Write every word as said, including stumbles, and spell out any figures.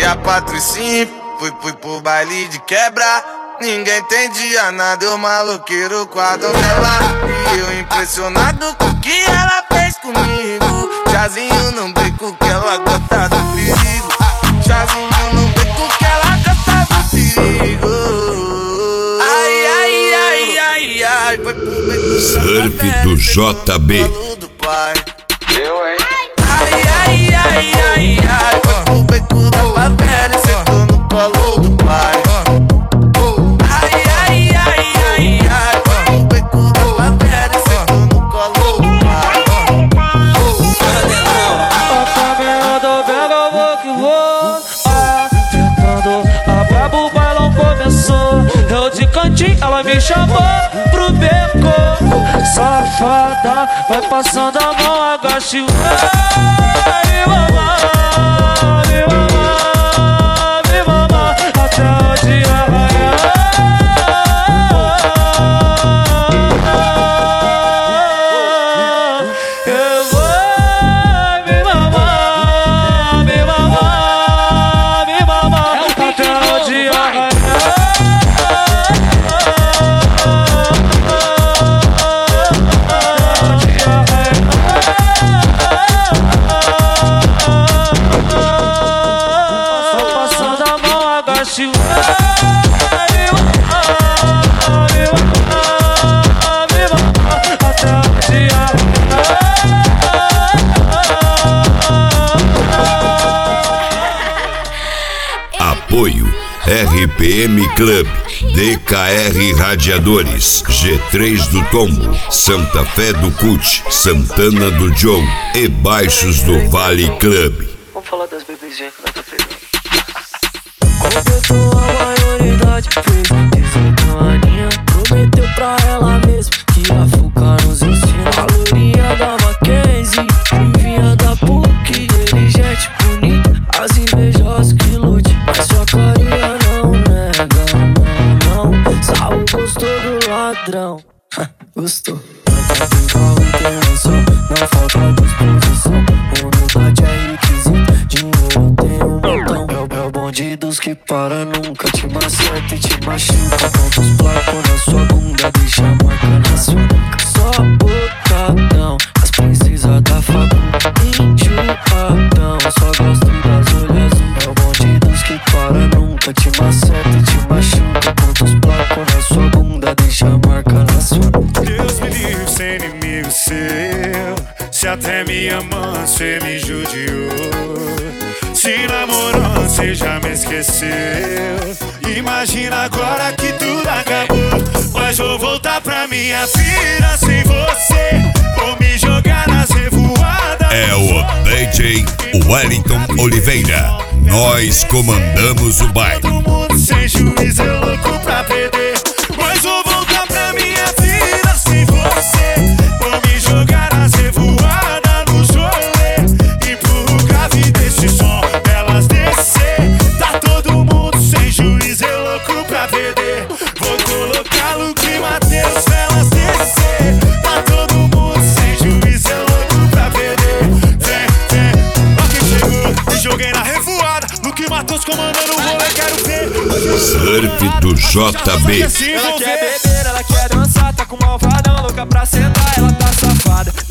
dia patrocínio, fui, fui pro baile de quebra. Ninguém entendia nada, eu maloqueiro com a donzela. E eu impressionado com o que ela fez comigo. Chazinho não brinco que ela gosta do perigo. Chazinho não brinco que ela gosta do perigo. Ai, ai, ai, ai, ai. Foi pro beco Surf do J B. Eu, hein? Ai, ai, ai, ai, ai. Foi pro beco da favela e sentou no colo do pai. Ai, ai, ai, ai, ai. Foi pro beco da favela e sentou no colo do pai. A caminhada pega, eu vou que vou. Ah, tentando, a brabo, o bailão começou. Eu de cantinho, ela me chamou pro beco. Safada, vai passando a mão, agacha e vai me mamar, me mamar, me mamar até o dia raiar. Eu vou me mamar, me mamar, me mamar até o dia raiar. Apoio R P M Club, D K R Radiadores, G três do Tombo, Santa Fé do Cut, Santana do John e Baixos do Vale Club. Vamos falar das bebezinhas que nós tá pegando. Completou a maioridade, fez dezoito aninhos. Prometeu pra ela mesmo que ia focar nos ensinos. A lourinha da Mackenzie, vinha da P U C. Ele gente bonita, as invejosas que lute. Mas sua carinha não nega, não, não. Saúl gostou do ladrão, gostou. Tem carro e tem noção, não falta disposição. Humildade é requisito, dinheiro eu tenho um montão. É o bonde dos que para, nunca te maceta e te machuca. Quantos placos na sua bunda, deixa a marca na sua nuca. Só botadão, as princesas da facu. Enxurradão, só gosto das olhas azul. É o bonde dos que para, nunca te maceta e te machuca. Quantos placos na sua bunda, deixa a marca na sua nuca. Deus me livre ser inimigo seu. Se até minha mãe cê me judiou. Se namorou, cê já me esqueceu. Imagina agora que tudo acabou. Mas vou voltar pra minha vida sem você. Vou me jogar nas revoadas. É o D J Wellington Oliveira. Nós comandamos o baile. Todo mundo sem juízo, é louco pra perder. Mas vou voltar pra minha vida sem você. Vou me jogar nas revoadas no rolê. Empurro o grave desse som, elas descer. Tá todo mundo sem juízo, é louco pra perder. Vou colocar Luke Matheus, elas descer. Tá todo mundo sem juízo, é louco pra perder. Vem, vem, ó quem chegou. Me joguei na revoada, Luke Matheus comandando o rolê, quero ver. Surf do J B. Ela quer beber, ela quer dançar, tá com malvadão, louca pra sentar, ela tá safada.